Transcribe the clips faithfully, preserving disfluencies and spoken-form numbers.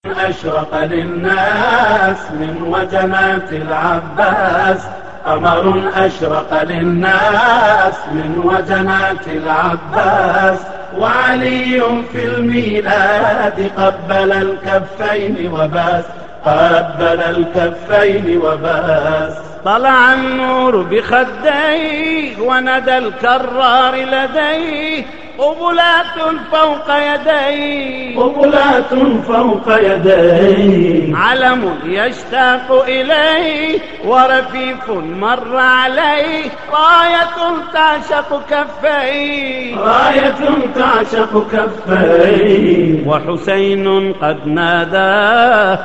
أشرق للناس من وجنات العباس، قمر أشرق للناس من وجنات العباس، وعلي في الميلاد قبل الكفين وباس، قبل الكفين وباس. طلع النور بخديه وندى الكرار لديه، قبلات فوق يديه، قبلات فوق يديه، علم يشتاق إليه ورفيف مر عليه، راية تعشق كفيه، راية تعشق كفيه، وحسين قد ناداه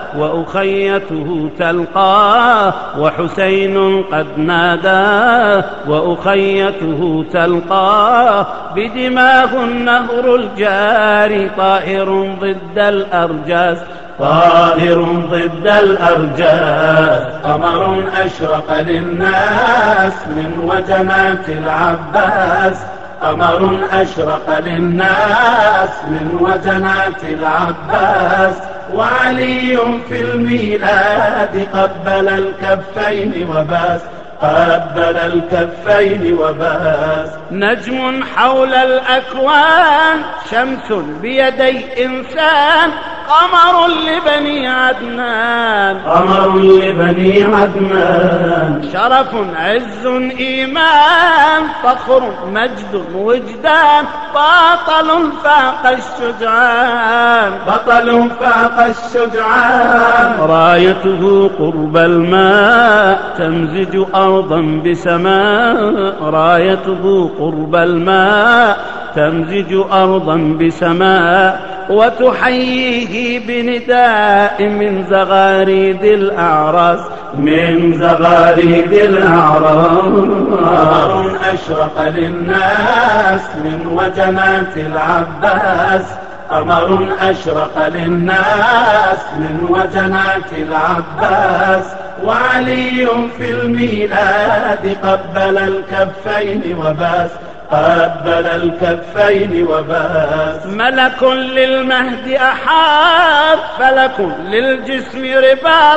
وأخيته تلقاه، وحسين قد ناداه وأخيته تلقاه، بدماه النهر الجاري طائر ضد الأرجاس، طائر ضد الأرجاس. قمر أشرق للناس من وجنات العباس، قمر أشرق للناس من وجنات العباس، وعلي في الميلاد قبل الكفين وباس، قبل الكفين وباس. نجم حول الأكوان، شمس بيدي إنسان، قمر لبني عدنان، قمر لبني عدنان، شرف عز إيمان، فخر مجد وجدان، بطل فاق الشجعان، بطل فاق الشجعان، رايته قرب الماء تمزج أرضا بسماء، رايته قرب الماء تمزج أرضا بسماء، وتحييه بنداء من زغاريد الأعراس، من زغاريد الأعراس. قمر أشرق للناس من وجنات العباس، قمر أشرق للناس من وجنات العباس، وعلي في الميلاد قبل الكفين وباس، قبل الكفين وباس. ملك للمهد أحاط، فلك للجسم رباط،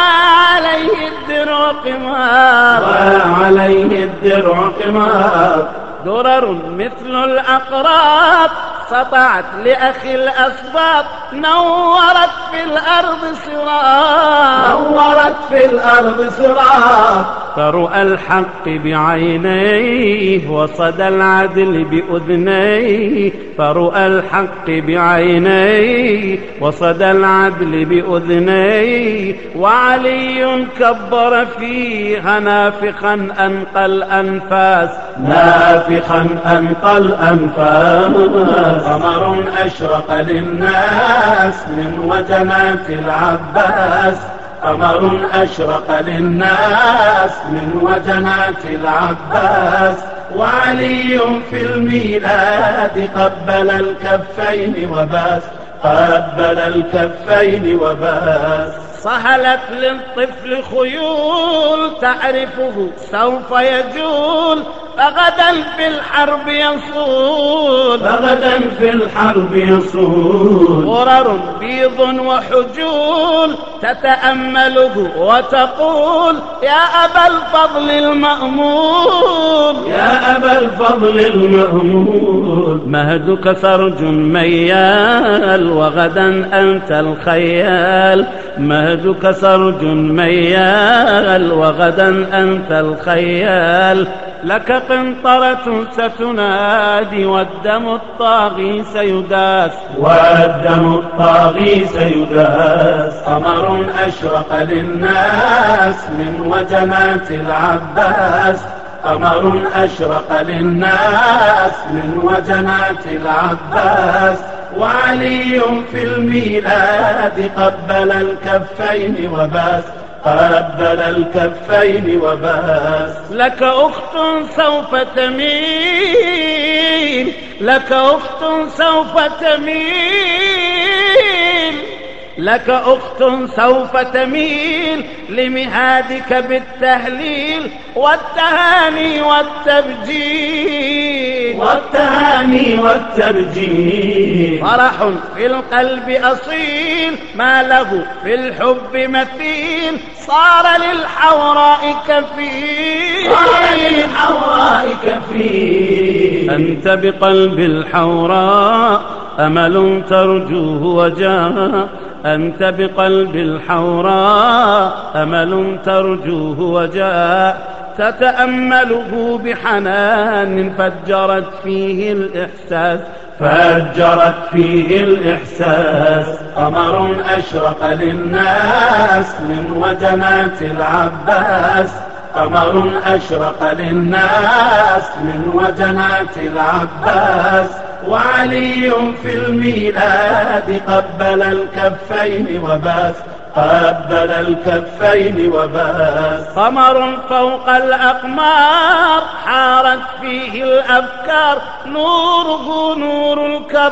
وعليه الدرع قمار، وعليه الدرع قمار، درر مثل الأقراط، سطعت لأخي الأسباط، نورت في الأرض صراط، نورت في الأرض صراط. فرؤى الحق بعينيه وصدى العدل بأذنيه، فرؤى الحق بعينيه وصدى العدل بأذنيه، وعلي كبر فيها نافخا أنقى الأنفاس، نافخا أنقى الأنفاس. قمر أشرق للناس من وجنات العباس، قمر أشرق للناس من وجنات العباس، وعلي في الميلاد قبل الكفين وباس، قبل الكفين وباس. صهلت للطفل خيول، تعرفه سوف يجول، فغدا في الحرب يصول، فغدا في الحرب يصول، غرر بيض وحجول، تتأمله وتقول يا أبا الفضل المأمول، يا أبا الفضل المأمول. مهدك سرج ميال، وغدا أنت الخيال، مهدك سرج ميال، وغدا أنت الخيال، لك قنطرة ستنادي، والدم الطاغي سيداس، والدم الطاغي سيداس. قمر أشرق للناس من وجنات العباس، قمر أشرق للناس من وجنات العباس، وعلي في الميلاد قبل الكفين وباس، قبل الكفين وباس. لك أخت سوف تميل، لك أخت سوف تميل، لك أخت سوف تميل لمهادك بالتهليل والتهاني والتبجيل والتهاني والتبجيل. فرح في القلب أصيل ما له في الحب مثيل صار للحوراء كفيل صار للحوراء كفيل. أنت بقلب الحوراء أمل ترجوه وجاء أنت بقلب الحوراء أمل ترجوه وجاء تتأمله بحنان فجرت فيه الإحساس فجرت فيه الإحساس. قمر أشرق للناس من وجنات العباس قمر أشرق للناس من وجنات العباس. وعلي في الميلاد قبل الكفين وباس قبل الكفين وباس. قمر فوق الأقمار حارت فيه الأفكار نوره نور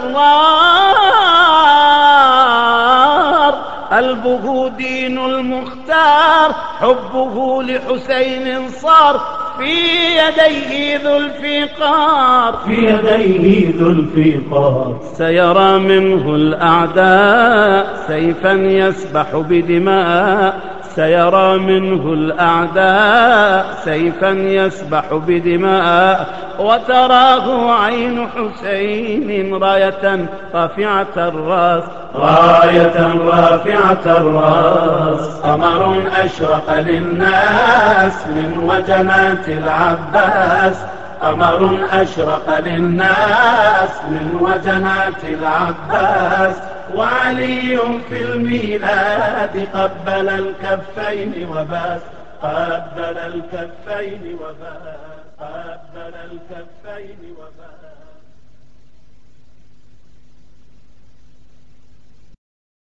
الكرار قلبه دين المختار حبه لحسين صار في يديه ذو الفقار في يديه ذو الفقار. سيرى منه الأعداء سيفا يسبح بدماء سيرى منه الأعداء سيفا يسبح بدماء وتراه عين حسين راية رافعة الراس راية رافعة الراس. قمر أشرق للناس من وجنات العباس قمر أشرق للناس من وجنات العباس. وعلي في الميلاد قبل الكفين وباس قبل الكفين وباس قبل الكفين وباس.